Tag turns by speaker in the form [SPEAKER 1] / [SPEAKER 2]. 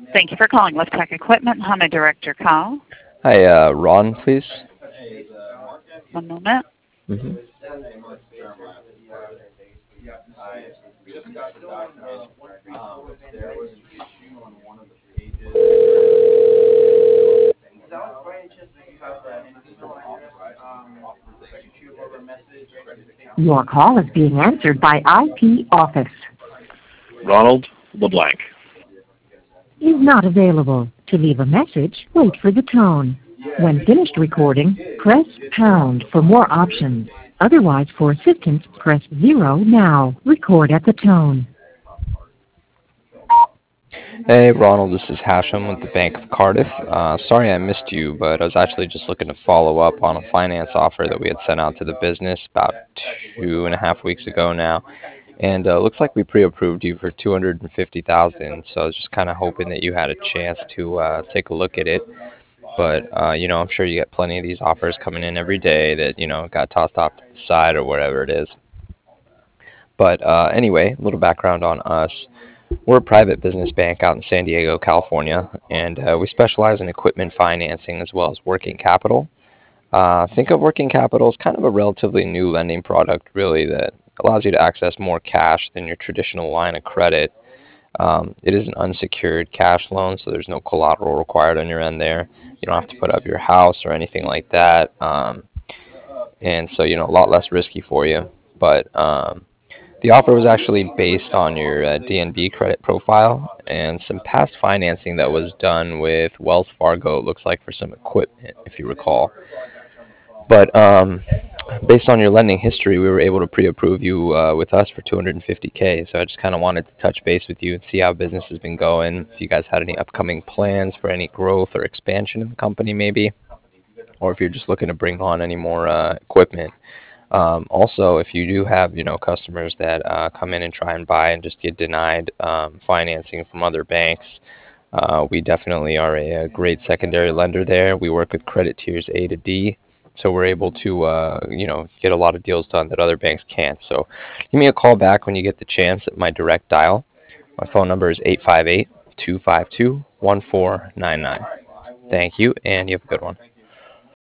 [SPEAKER 1] Thank you for calling Liftech Equipment. How may I direct your call?
[SPEAKER 2] Hi, Ron, please.
[SPEAKER 1] One moment.
[SPEAKER 2] hmm
[SPEAKER 3] Your call is being answered by IP Office.
[SPEAKER 4] Ronald LeBlanc.
[SPEAKER 3] Is not available. To leave a message, wait for the tone. When finished recording, press pound for more options. Otherwise, for assistance, press 0 now. Record at the tone.
[SPEAKER 2] Hey, Ronald, this is Hashem with the Bank of Cardiff. Sorry I missed you, but I was actually just looking to follow up on a finance offer that we had sent out to the business about 2.5 weeks ago now. And looks like we pre-approved you for $250,000, so I was just kind of hoping that you had a chance to take a look at it. But, I'm sure you get plenty of these offers coming in every day that, got tossed off to the side or whatever it is. But anyway, a little background on us. We're a private business bank out in San Diego, California, and we specialize in equipment financing as well as working capital. Think of working capital as kind of a relatively new lending product, really, that allows you to access more cash than your traditional line of credit. It is an unsecured cash loan, so there's no collateral required on your end there. You don't have to put up your house or anything like that. And so, a lot less risky for you. But the offer was actually based on your DNB credit profile and some past financing that was done with Wells Fargo, it looks like, for some equipment, if you recall. But based on your lending history, we were able to pre-approve you with us for $250K. So I just kind of wanted to touch base with you and see how business has been going, if you guys had any upcoming plans for any growth or expansion in the company maybe, or if you're just looking to bring on any more equipment. Also, if you do have, customers that come in and try and buy and just get denied financing from other banks, we definitely are a great secondary lender there. We work with credit tiers A to D, so we're able to, get a lot of deals done that other banks can't. So give me a call back when you get the chance at my direct dial. My phone number is 858-252-1499. Thank you, and you have a good one.